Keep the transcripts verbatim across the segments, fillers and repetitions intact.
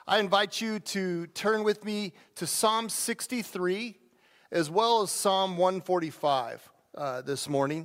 I invite you to turn with me to Psalm sixty-three as well as Psalm one forty-five uh, this morning.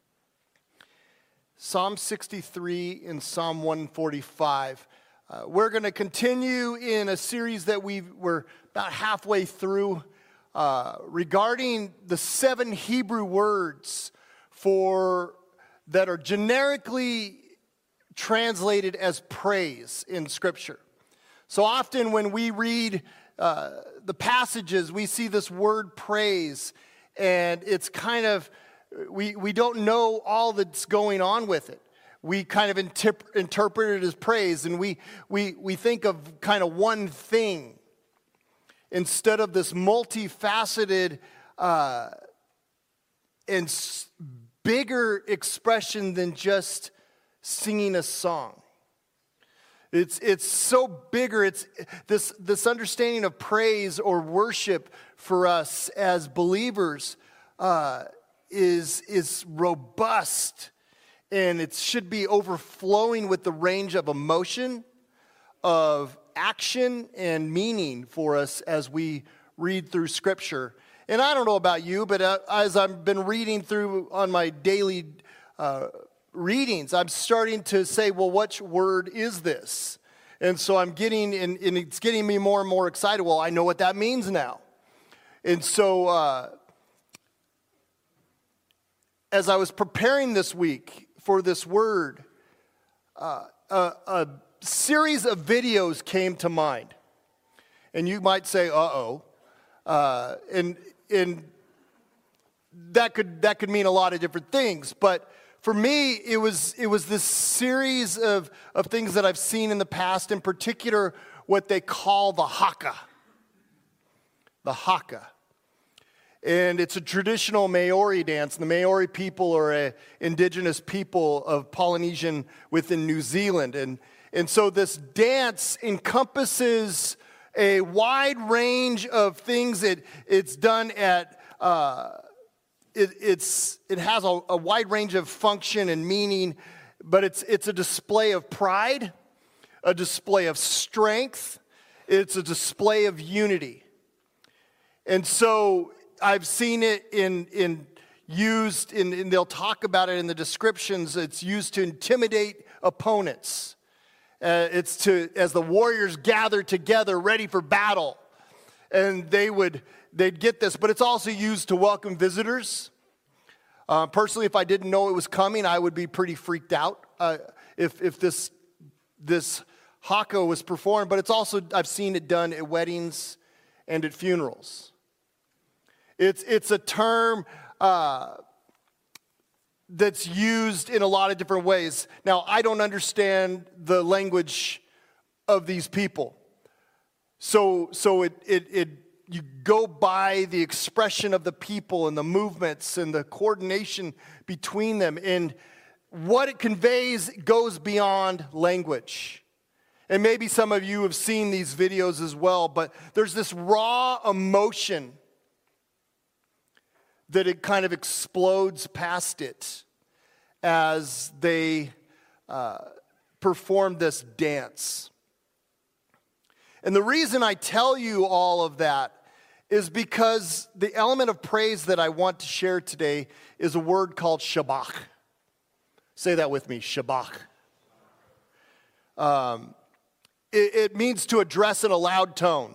Psalm sixty-three and Psalm one forty-five. Uh, we're going to continue in a series that we were about halfway through uh, regarding the seven Hebrew words for that are generically translated as praise in Scripture. So often when we read uh, the passages, we see this word praise, and it's kind of, we, we don't know all that's going on with it. We kind of interp- interpret it as praise, and we, we, we think of kind of one thing instead of this multifaceted uh, and s- bigger expression than just singing a song. It's it's so bigger. It's this this understanding of praise or worship for us as believers uh, is is robust, and it should be overflowing with the range of emotion, of action, and meaning for us as we read through Scripture. And I don't know about you, but uh, as I've been reading through on my daily uh, readings, I'm starting to say, well, which word is this? And so I'm getting, and, and it's getting me more and more excited. Well, I know what that means now. And so uh, as I was preparing this week for this word, uh, a, a series of videos came to mind. And you might say, uh-oh. Uh, and and that could that could mean a lot of different things, but for me, it was it was this series of, of things that I've seen in the past, in particular, what they call the haka. The haka. And it's a traditional Maori dance. The Maori people are an indigenous people of Polynesian within New Zealand. And, and so this dance encompasses a wide range of things. It, it's done at... Uh, It, it's, it has a, a wide range of function and meaning, but it's, it's a display of pride, a display of strength, it's a display of unity. And so I've seen it in, in used, in, and they'll talk about it in the descriptions, it's used to intimidate opponents. Uh, it's to, as the warriors gather together ready for battle, and they would... They'd get this, but it's also used to welcome visitors. Uh, personally, if I didn't know it was coming, I would be pretty freaked out uh, if if this this haka was performed. But it's also, I've seen it done at weddings and at funerals. It's it's a term uh, that's used in a lot of different ways. Now, I don't understand the language of these people, so so it it it. You go by the expression of the people and the movements and the coordination between them. And what it conveys goes beyond language. And maybe some of you have seen these videos as well, but there's this raw emotion that it kind of explodes past it as they uh, perform this dance. And the reason I tell you all of that is because the element of praise that I want to share today is a word called shabach. Say that with me, shabach. Um, it, it means to address in a loud tone,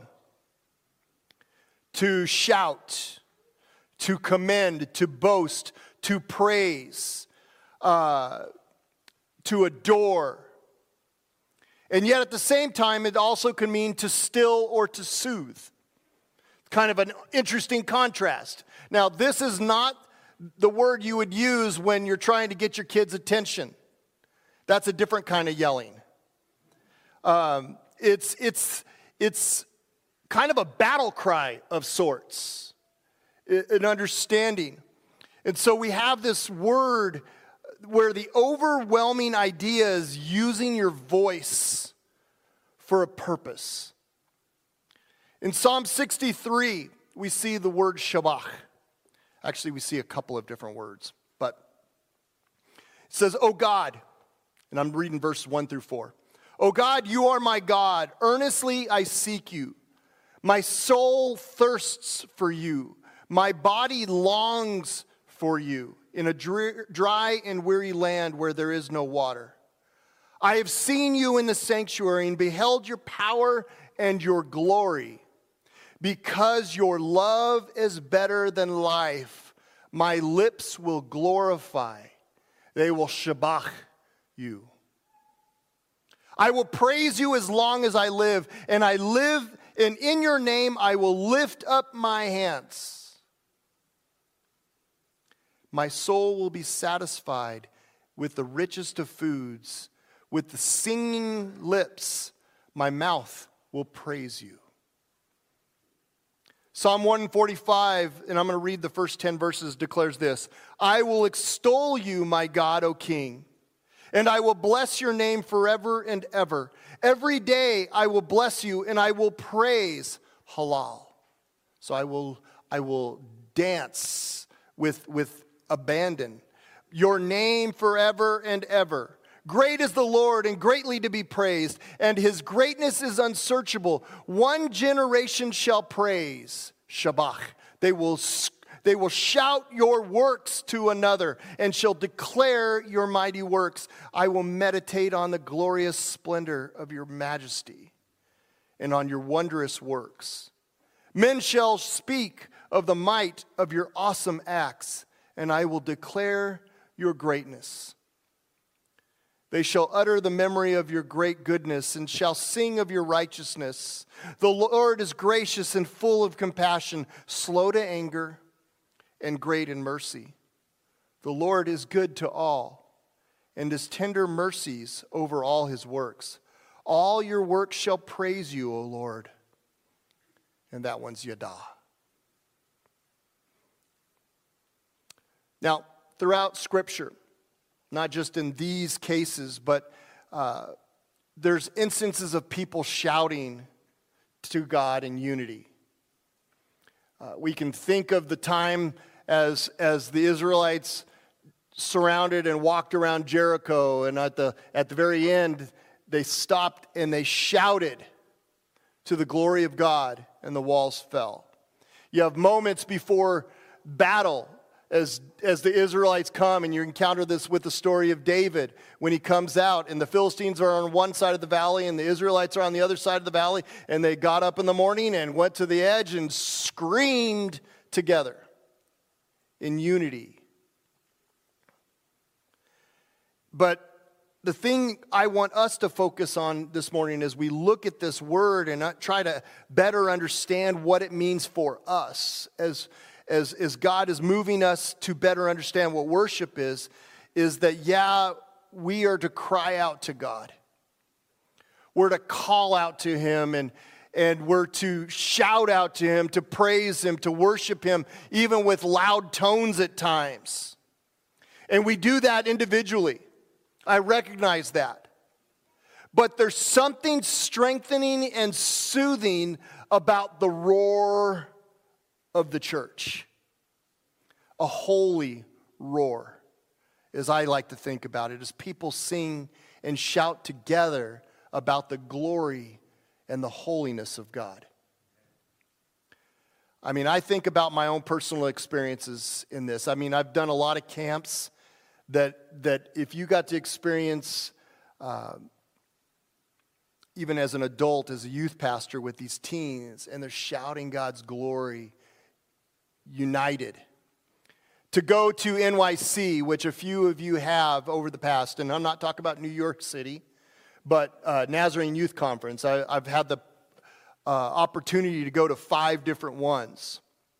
to shout, to commend, to boast, to praise, uh, to adore. And yet at the same time, it also can mean to still or to soothe. Kind of an interesting contrast. Now, this is not the word you would use when you're trying to get your kids' attention. That's a different kind of yelling. Um, it's, it's, it's kind of a battle cry of sorts, an understanding. And so we have this word where the overwhelming idea is using your voice for a purpose. In Psalm sixty-three, we see the word shabach. Actually, we see a couple of different words, but it says, "O God," and I'm reading verses one through four. O God, you are my God. Earnestly I seek you. My soul thirsts for you. My body longs for you in a dry and weary land where there is no water. I have seen you in the sanctuary and beheld your power and your glory. Because your love is better than life, my lips will glorify. They will shabach you. I will praise you as long as I live, and I live, and in your name I will lift up my hands. My soul will be satisfied with the richest of foods. With the singing lips, my mouth will praise you. Psalm one forty-five, and I'm going to read the first ten verses, declares this. I will extol you, my God, O King, and I will bless your name forever and ever. Every day I will bless you, and I will praise halal. So I will, I will dance with, with abandon. Your name forever and ever. Great is the Lord and greatly to be praised, and his greatness is unsearchable. One generation shall praise, Shabach. They will, they will shout your works to another and shall declare your mighty works. I will meditate on the glorious splendor of your majesty and on your wondrous works. Men shall speak of the might of your awesome acts, and I will declare your greatness. They shall utter the memory of your great goodness and shall sing of your righteousness. The Lord is gracious and full of compassion, slow to anger, and great in mercy. The Lord is good to all, and his tender mercies over all his works. All your works shall praise you, O Lord. And that one's Yada. Now, throughout Scripture, not just in these cases, but uh, there's instances of people shouting to God in unity. Uh, we can think of the time as, as the Israelites surrounded and walked around Jericho, and at the, at the very end, they stopped and they shouted to the glory of God, and the walls fell. You have moments before battle, As, as the Israelites come, and you encounter this with the story of David, when he comes out, and the Philistines are on one side of the valley, and the Israelites are on the other side of the valley, and they got up in the morning and went to the edge and screamed together in unity. But the thing I want us to focus on this morning as we look at this word and try to better understand what it means for us as As, as God is moving us to better understand what worship is, is that, yeah, we are to cry out to God. We're to call out to him, and, and we're to shout out to him, to praise him, to worship him, even with loud tones at times. And we do that individually. I recognize that. But there's something strengthening and soothing about the roar of the church. A holy roar, as I like to think about it, as people sing and shout together about the glory and the holiness of God. I mean, I think about my own personal experiences in this. I mean, I've done a lot of camps that, that if you got to experience, uh, even as an adult, as a youth pastor with these teens, and they're shouting God's glory, united. To go to N Y C, which a few of you have over the past, and I'm not talking about New York City, but uh, Nazarene Youth Conference. I, I've had the uh, opportunity to go to five different ones.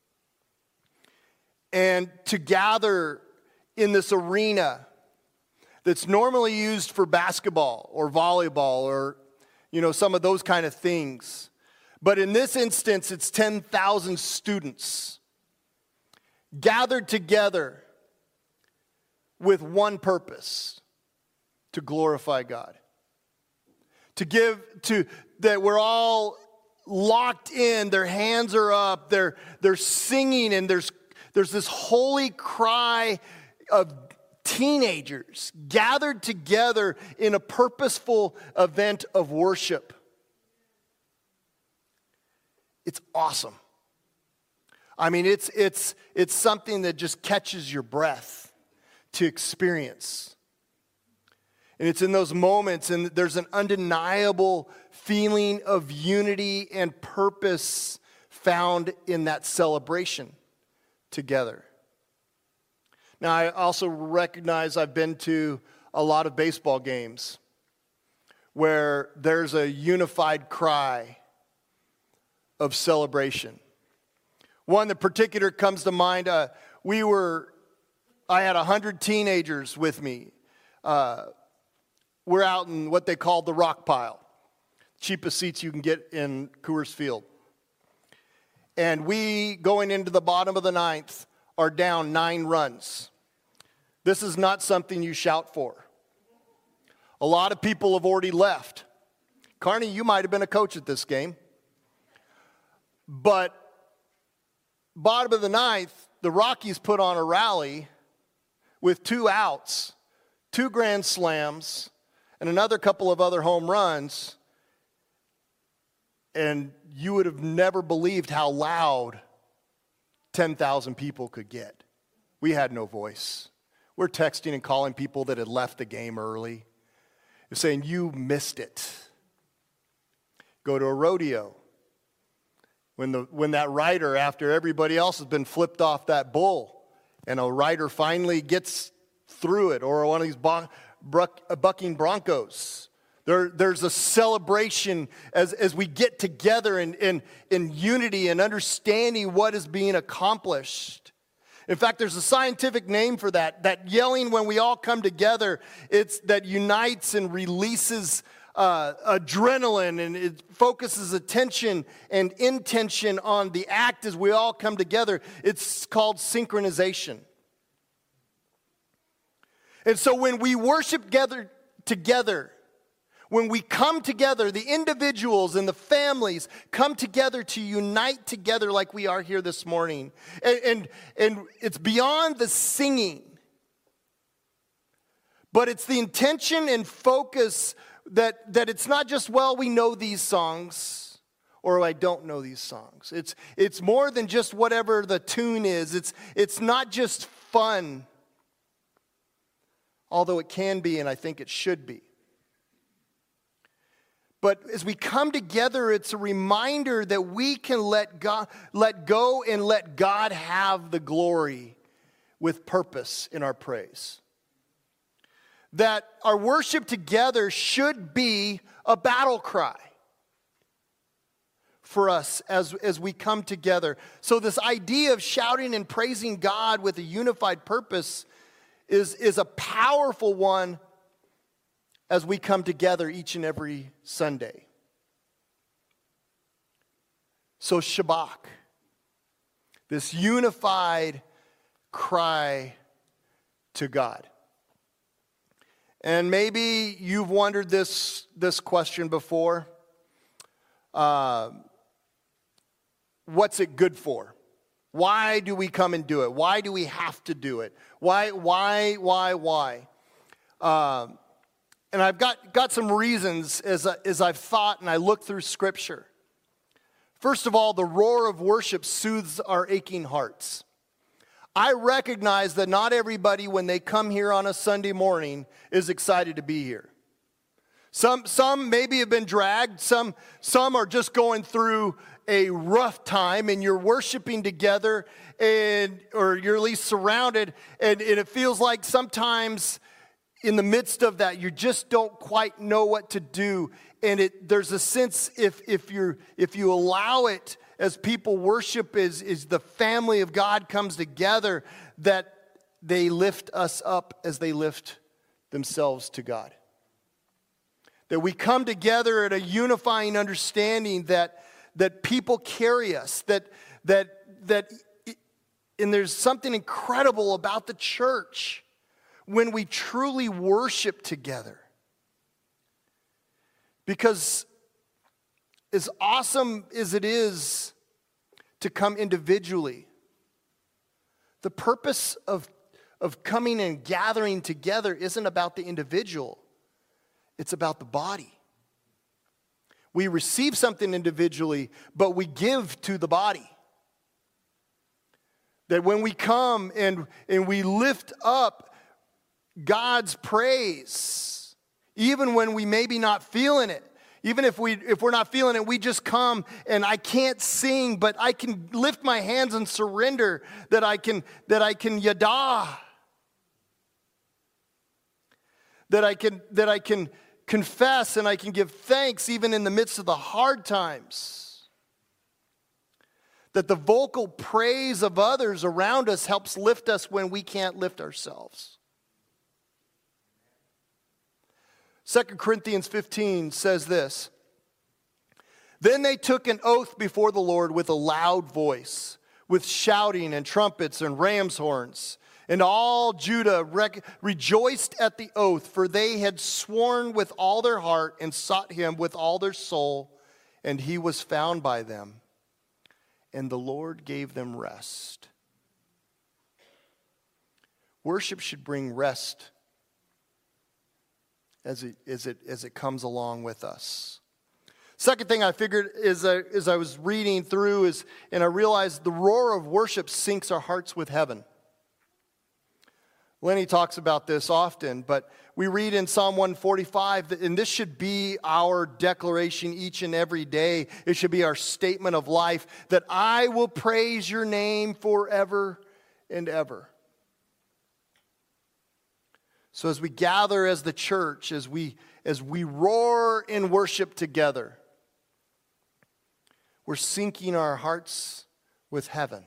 And to gather in this arena that's normally used for basketball or volleyball or, you know, some of those kind of things. But in this instance, it's ten thousand students gathered together with one purpose: to glorify God. To give, to, that we're all locked in, their hands are up, they're, they're singing, and there's, there's this holy cry of teenagers gathered together in a purposeful event of worship. It's awesome. I mean, it's it's it's something that just catches your breath to experience. And it's in those moments, and there's an undeniable feeling of unity and purpose found in that celebration together. Now, I also recognize I've been to a lot of baseball games where there's a unified cry of celebration. One that particular comes to mind, uh, we were, I had one hundred teenagers with me. Uh, we're out in what they call the rock pile. Cheapest seats you can get in Coors Field. And we, going into the bottom of the ninth, are down nine runs. This is not something you shout for. A lot of people have already left. Carney, you might have been a coach at this game. But bottom of the ninth, the Rockies put on a rally with two outs, two grand slams, and another couple of other home runs. And you would have never believed how loud ten thousand people could get. We had no voice. We're texting and calling people that had left the game early. They're saying, you missed it. Go to a rodeo. When, the, when that rider, after everybody else has been flipped off that bull, and a rider finally gets through it, or one of these bon, bruck, bucking broncos, there, there's a celebration as, as we get together in, in, in unity and understanding what is being accomplished. In fact, there's a scientific name for that, that yelling when we all come together. It's that unites and releases uh, adrenaline, and it focuses attention and intention on the act as we all come together. It's called synchronization. And so when we worship together, together, when we come together, the individuals and the families come together to unite together like we are here this morning. And, and, and it's beyond the singing, but it's the intention and focus that, that it's not just, well, we know these songs, or I don't know these songs. It's, it's more than just whatever the tune is. It's, it's not just fun, although it can be, and I think it should be. But as we come together, it's a reminder that we can let God, let go and let God have the glory with purpose in our praise. That our worship together should be a battle cry for us as, as we come together. So this idea of shouting and praising God with a unified purpose is, is a powerful one as we come together each and every Sunday. So Shabach, this unified cry to God. And maybe you've wondered this, this question before. Uh, what's it good for? Why do we come and do it? Why do we have to do it? Why, why, why, why? Um, And I've got, got some reasons as, I, as I've thought and I look through Scripture. First of all, the roar of worship soothes our aching hearts. I recognize that not everybody, when they come here on a Sunday morning, is excited to be here. Some, some maybe have been dragged. Some, some are just going through a rough time, and you're worshiping together, and or you're at least surrounded, and, and it feels like sometimes in the midst of that, you just don't quite know what to do. And it, there's a sense, if if you if you allow it, as people worship, as, as the family of God comes together, that they lift us up as they lift themselves to God. That we come together at a unifying understanding that that people carry us, that that that and there's something incredible about the church when we truly worship together. Because as awesome as it is to come individually, the purpose of, of coming and gathering together isn't about the individual. It's about the body. We receive something individually, but we give to the body. That when we come and, and we lift up God's praise, even when we maybe not feeling it, even if, we, if we're not feeling it, we just come and I can't sing, but I can lift my hands and surrender that I can, that I can yada. That I can, that I can confess and I can give thanks even in the midst of the hard times. That the vocal praise of others around us helps lift us when we can't lift ourselves. Second Corinthians fifteen says this. Then they took an oath before the Lord with a loud voice, with shouting and trumpets and ram's horns. And all Judah rec- rejoiced at the oath, for they had sworn with all their heart and sought him with all their soul, and he was found by them. And the Lord gave them rest. Worship should bring rest as it, as it, as it comes along with us. Second thing I figured is, uh, as I was reading through is, and I realized the roar of worship syncs our hearts with heaven. Lenny talks about this often, but we read in Psalm one forty-five, that, and this should be our declaration each and every day. It should be our statement of life, that I will praise your name forever and ever. So as we gather as the church, as we, as we roar in worship together, we're syncing our hearts with heaven.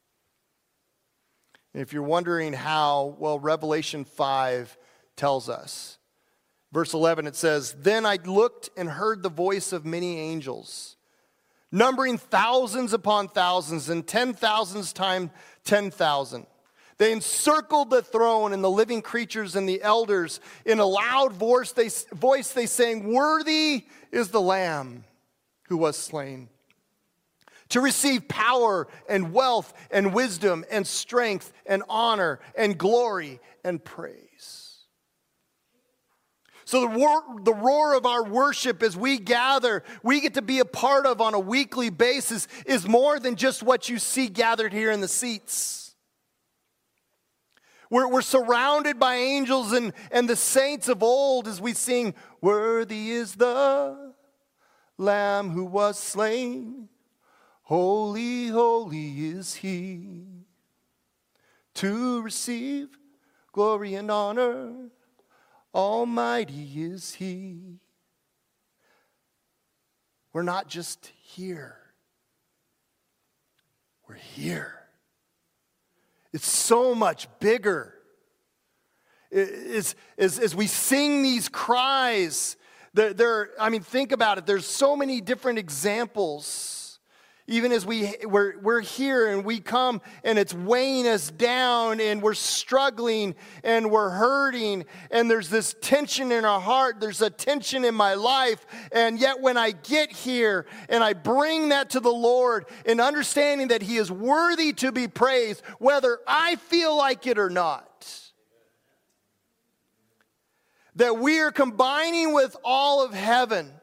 And if you're wondering how, well, Revelation five tells us. Verse eleven, it says, Then I looked and heard the voice of many angels, numbering thousands upon thousands and ten thousands times ten thousand. They encircled the throne and the living creatures and the elders. In a loud voice they, voice they sang, Worthy is the Lamb who was slain, to receive power and wealth and wisdom and strength and honor and glory and praise. So the roar, the roar of our worship as we gather, we get to be a part of on a weekly basis, is more than just what you see gathered here in the seats. We're, we're surrounded by angels and, and the saints of old as we sing, Worthy is the Lamb who was slain. Holy, holy is he, to receive glory and honor. Almighty is he. We're not just here. We're here. It's so much bigger. As, as, as we sing these cries, there, there, I mean, think about it. There's so many different examples. Even as we, we're, we're here and we come and it's weighing us down and we're struggling and we're hurting and there's this tension in our heart, there's a tension in my life, and yet when I get here and I bring that to the Lord and understanding that He is worthy to be praised, whether I feel like it or not, that we are combining with all of heaven.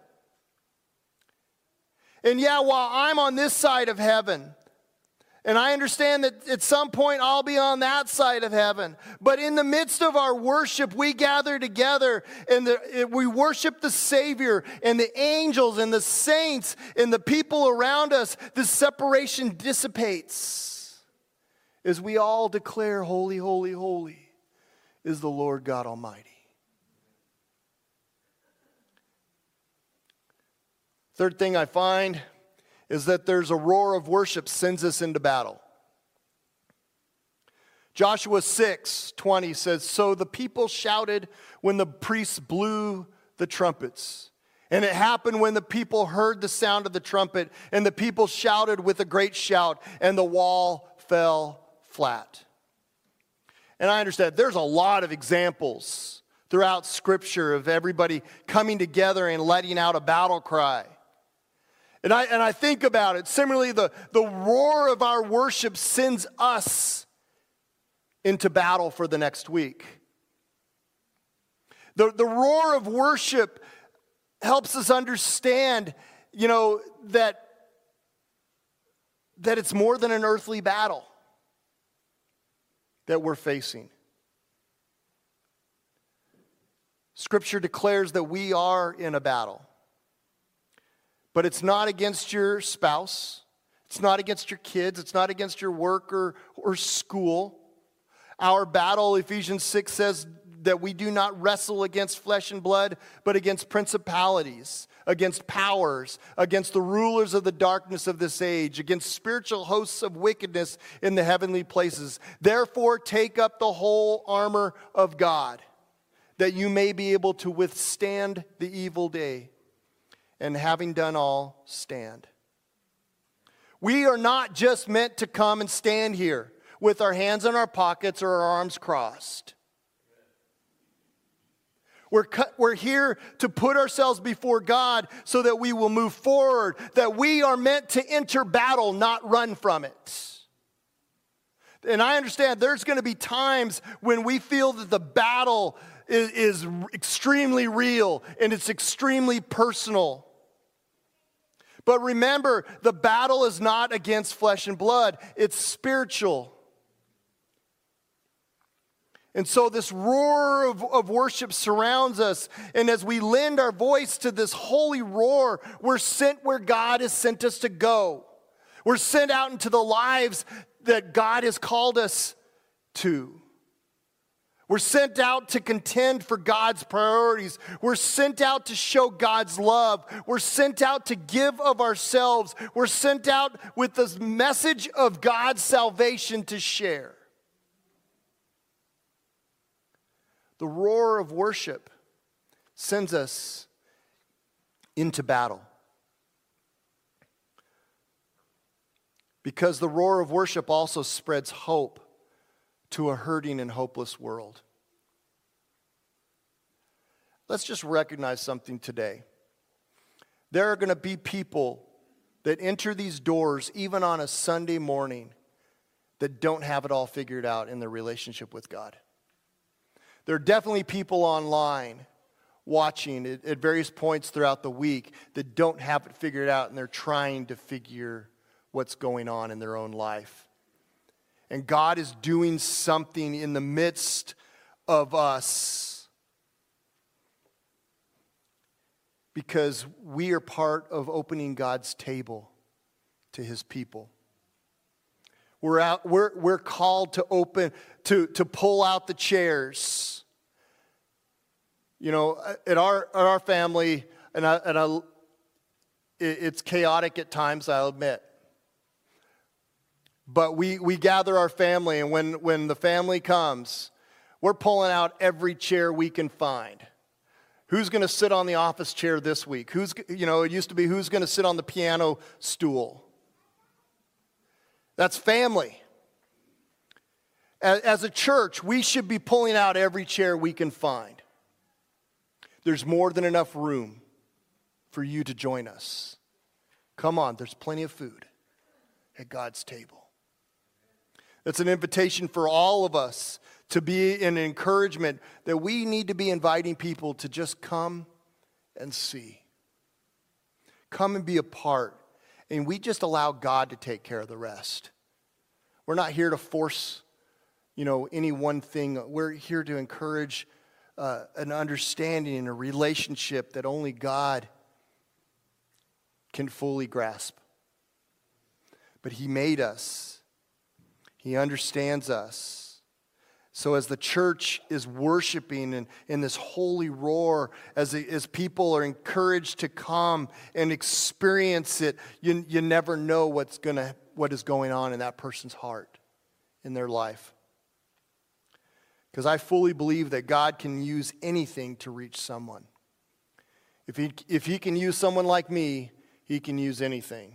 And yeah, while I'm on this side of heaven, and I understand that at some point I'll be on that side of heaven, but in the midst of our worship, we gather together and the, we worship the Savior and the angels and the saints and the people around us. This separation dissipates as we all declare, Holy, holy, holy is the Lord God Almighty. Third thing I find is that there's a roar of worship sends us into battle. Joshua six twenty says, So the people shouted when the priests blew the trumpets. And it happened when the people heard the sound of the trumpet, and the people shouted with a great shout, and the wall fell flat. And I understand there's a lot of examples throughout Scripture of everybody coming together and letting out a battle cry. And I, and I think about it. Similarly, the, the roar of our worship sends us into battle for the next week. The, the roar of worship helps us understand, you know, that, that it's more than an earthly battle that we're facing. Scripture declares that we are in a battle. But it's not against your spouse. It's not against your kids. It's not against your work or, or school. Our battle, Ephesians six says that we do not wrestle against flesh and blood, but against principalities, against powers, against the rulers of the darkness of this age, against spiritual hosts of wickedness in the heavenly places. Therefore, take up the whole armor of God, that you may be able to withstand the evil day, and having done all, stand. We are not just meant to come and stand here with our hands in our pockets or our arms crossed. We're, cu- we're here to put ourselves before God so that we will move forward, that we are meant to enter battle, not run from it. And I understand there's going to be times when we feel that the battle is, is extremely real and it's extremely personal. But remember, the battle is not against flesh and blood, it's spiritual. And so this roar of, of worship surrounds us. And as we lend our voice to this holy roar, we're sent where God has sent us to go. We're sent out into the lives that God has called us to. We're sent out to contend for God's priorities. We're sent out to show God's love. We're sent out to give of ourselves. We're sent out with this message of God's salvation to share. The roar of worship sends us into battle. Because the roar of worship also spreads hope to a hurting and hopeless world. Let's just recognize something today. There are going to be people that enter these doors even on a Sunday morning that don't have it all figured out in their relationship with God. There are definitely people online watching at, at various points throughout the week that don't have it figured out and they're trying to figure what's going on in their own life. And God is doing something in the midst of us because we are part of opening God's table to His people. We're out. We're we're called to open to to pull out the chairs. You know, at our at our family, and I, and I, it, it's chaotic at times, I'll admit. But we, we gather our family, and when, when the family comes, we're pulling out every chair we can find. Who's going to sit on the office chair this week? Who's, you know, it used to be who's going to sit on the piano stool. That's family. As, as a church, we should be pulling out every chair we can find. There's more than enough room for you to join us. Come on, there's plenty of food at God's table. It's an invitation for all of us to be an encouragement that we need to be inviting people to just come and see. Come and be a part. And we just allow God to take care of the rest. We're not here to force, you know, any one thing. We're here to encourage uh, an understanding and a relationship that only God can fully grasp. But He made us. He understands us. So as the church is worshiping in, in this holy roar, as, as people are encouraged to come and experience it, you, you never know what's gonna, what is going on in that person's heart, in their life. Because I fully believe that God can use anything to reach someone. If he, if he can use someone like me, He can use anything.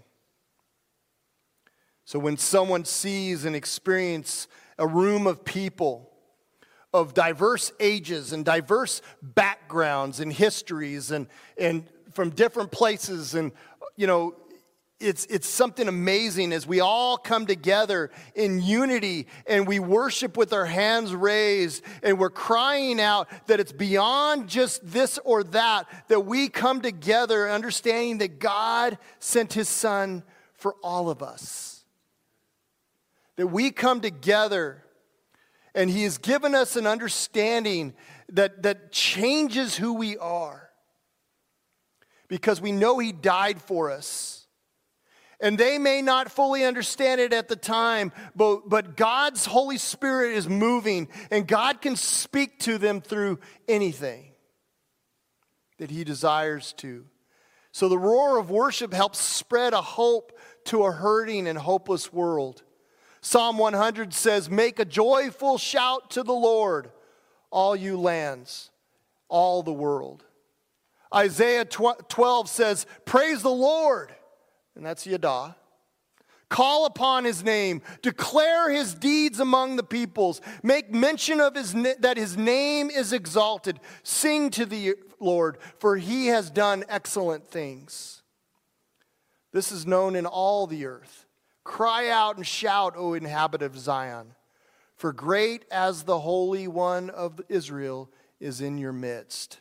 So when someone sees and experiences a room of people of diverse ages and diverse backgrounds and histories and, and from different places, and, you know, it's, it's something amazing as we all come together in unity and we worship with our hands raised and we're crying out that it's beyond just this or that, that we come together understanding that God sent his son for all of us. That we come together and he has given us an understanding that, that changes who we are. Because we know he died for us. And they may not fully understand it at the time, but, but God's Holy Spirit is moving, and God can speak to them through anything that he desires to. So the roar of worship helps spread a hope to a hurting and hopeless world. Psalm one hundred says, "Make a joyful shout to the Lord, all you lands, all the world." Isaiah twelve says, "Praise the Lord," and that's Yada. "Call upon his name, declare his deeds among the peoples, make mention of his that his name is exalted. Sing to the Lord, for he has done excellent things." This is known in all the earth. Cry out and shout, O inhabitant of Zion, for great as the Holy One of Israel is in your midst.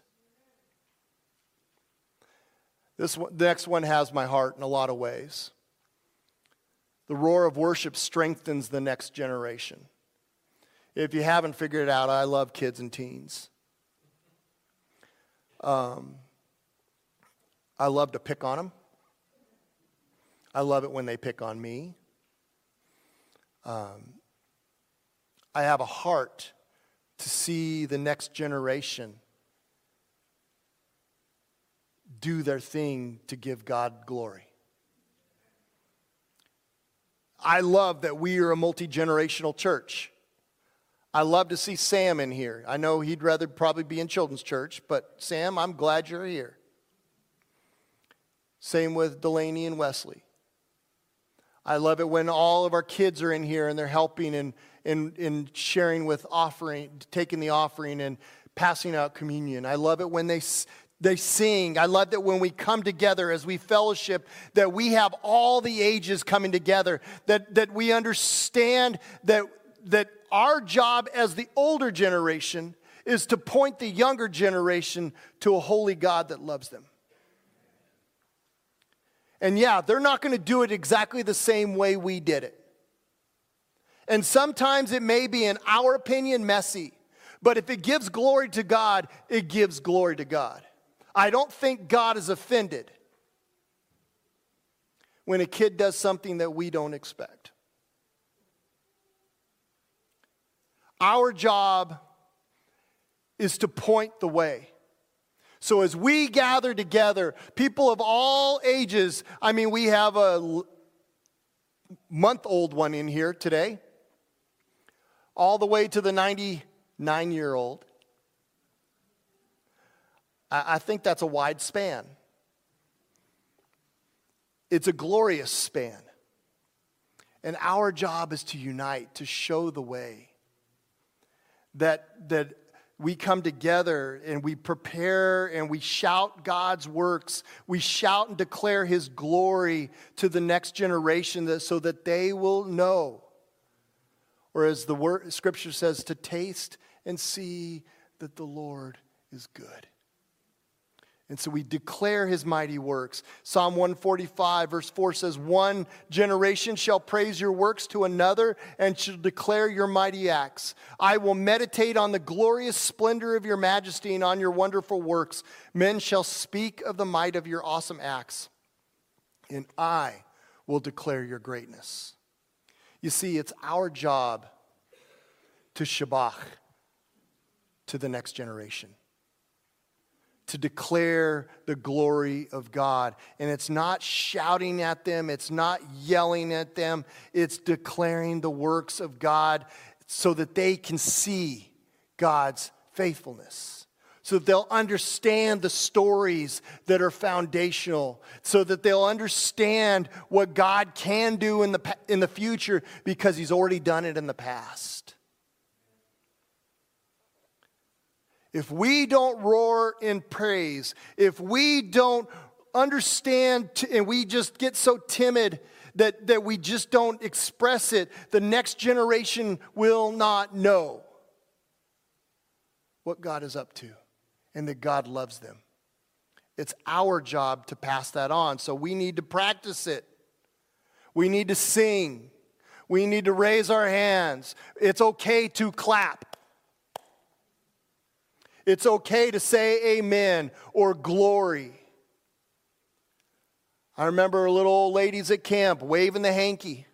This one, the next one has my heart in a lot of ways. The roar of worship strengthens the next generation. If you haven't figured it out, I love kids and teens. Um, I love to pick on them. I love it when they pick on me. Um, I have a heart to see the next generation do their thing to give God glory. I love that we are a multi-generational church. I love to see Sam in here. I know he'd rather probably be in children's church, but Sam, I'm glad you're here. Same with Delaney and Wesley. I love it when all of our kids are in here and they're helping and in, in sharing with offering, taking the offering and passing out communion. I love it when they They sing. I love that when we come together as we fellowship, that we have all the ages coming together, that, that we understand that, that our job as the older generation is to point the younger generation to a holy God that loves them. And yeah, they're not going to do it exactly the same way we did it. And sometimes it may be, in our opinion, messy. But if it gives glory to God, it gives glory to God. I don't think God is offended when a kid does something that we don't expect. Our job is to point the way. So as we gather together, people of all ages, I mean, we have a month-old one in here today, all the way to the ninety-nine-year-old. I think that's a wide span. It's a glorious span. And our job is to unite, to show the way. That, that we come together and we prepare and we shout God's works. We shout and declare his glory to the next generation that, so that they will know. Or as the word, scripture says, to taste and see that the Lord is good. And so we declare his mighty works. Psalm one forty-five verse four says, "One generation shall praise your works to another and shall declare your mighty acts. I will meditate on the glorious splendor of your majesty and on your wonderful works. Men shall speak of the might of your awesome acts, and I will declare your greatness." You see, it's our job to shabach to the next generation, to declare the glory of God. And it's not shouting at them, it's not yelling at them, it's declaring the works of God so that they can see God's faithfulness, so that they'll understand the stories that are foundational, so that they'll understand what God can do in the, in the future because he's already done it in the past. If we don't roar in praise, if we don't understand t- and we just get so timid that, that we just don't express it, the next generation will not know what God is up to and that God loves them. It's our job to pass that on. So we need to practice it. We need to sing. We need to raise our hands. It's okay to clap. It's okay to say amen or glory. I remember little old ladies at camp waving the hanky.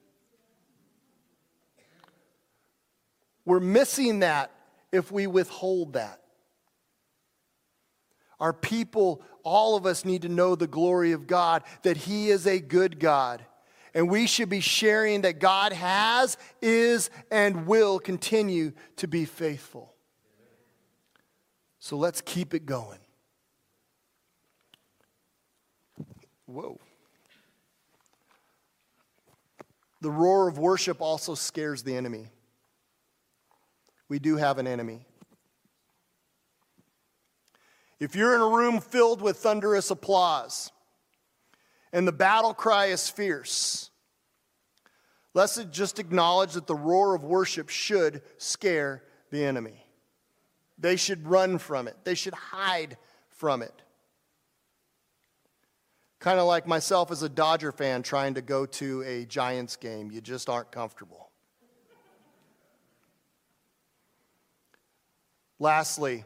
We're missing that if we withhold that. Our people, all of us need to know the glory of God, that He is a good God. And we should be sharing that God has, is, and will continue to be faithful. So let's keep it going. Whoa. The roar of worship also scares the enemy. We do have an enemy. If you're in a room filled with thunderous applause and the battle cry is fierce, let's just acknowledge that the roar of worship should scare the enemy. They should run from it. They should hide from it. Kind of like myself as a Dodger fan trying to go to a Giants game. You just aren't comfortable. Lastly,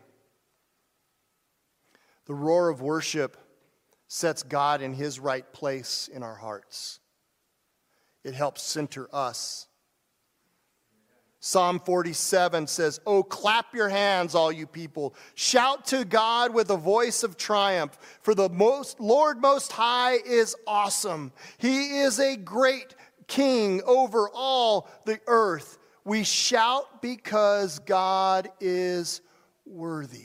the roar of worship sets God in His right place in our hearts. It helps center us. Psalm forty-seven says, "Oh, clap your hands, all you people. Shout to God with a voice of triumph. For the most, Lord Most High is awesome. He is a great king over all the earth. We shout because God is worthy."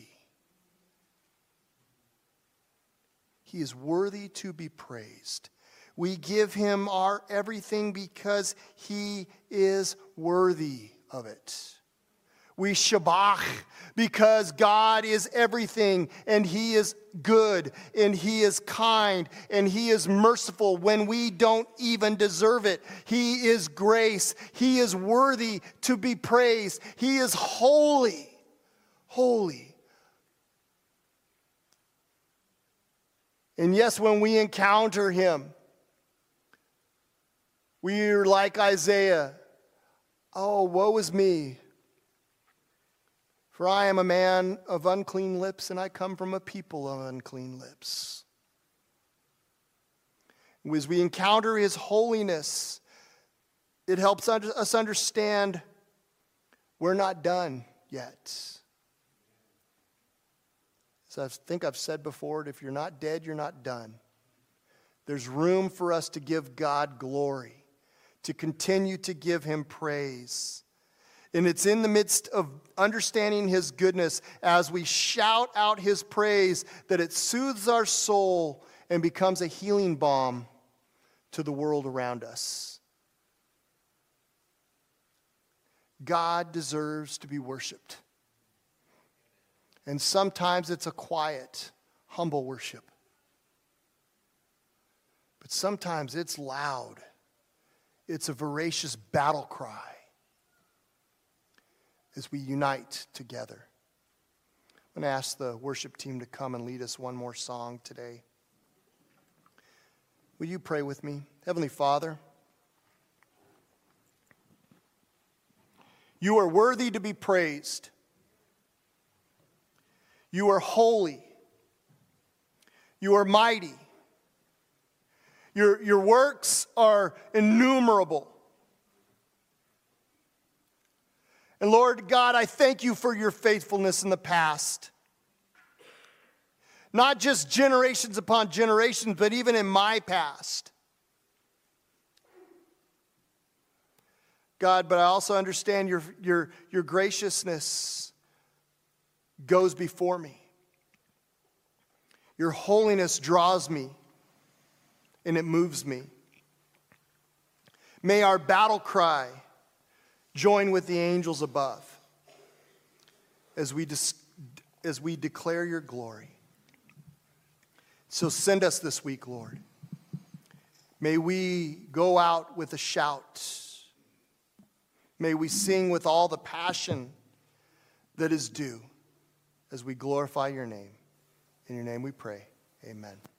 He is worthy to be praised. We give Him our everything because He is worthy of it. We shabach because God is everything, and He is good, and He is kind, and He is merciful when we don't even deserve it. He is grace. He is worthy to be praised. He is holy. Holy. And yes, when we encounter Him, we're like Isaiah. "Oh, woe is me, for I am a man of unclean lips, and I come from a people of unclean lips." As we encounter His holiness, it helps us understand we're not done yet. So I think I've said before, if you're not dead, you're not done. There's room for us to give God glory, to continue to give Him praise. And it's in the midst of understanding His goodness as we shout out His praise that it soothes our soul and becomes a healing balm to the world around us. God deserves to be worshiped. And sometimes it's a quiet, humble worship. But sometimes it's loud. It's a voracious battle cry as we unite together. I'm going to ask the worship team to come and lead us one more song today. Will you pray with me? Heavenly Father, You are worthy to be praised. You are holy. You are mighty. Your, your works are innumerable. And Lord God, I thank You for Your faithfulness in the past. Not just generations upon generations, but even in my past. God, but I also understand your, your, your graciousness goes before me. Your holiness draws me, and it moves me. May our battle cry join with the angels above as we, dis- as we declare Your glory. So send us this week, Lord. May we go out with a shout. May we sing with all the passion that is due as we glorify your name. In your name we pray. Amen.